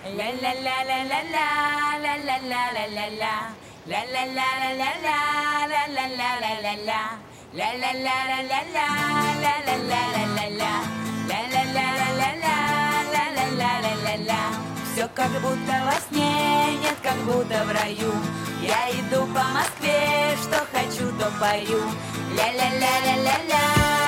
Ля-ля-ля-ля-ля-ля, ля-ля-ля-ля-ля-ля, ля-ля-ля-ля-ля-ля, ля-ля-ля-ля-ля-ля, ля-ля-ля-ля-ля-ля, ля-ля-ля-ля-ля-ля, ля-ля-ля-ля-ля-ля, ля-ля-ля-ля-ля-ля. Все как будто во сне, нет, как будто в раю. Я иду по Москве, что хочу, то пою. Ля-ля-ля-ля-ля-ля.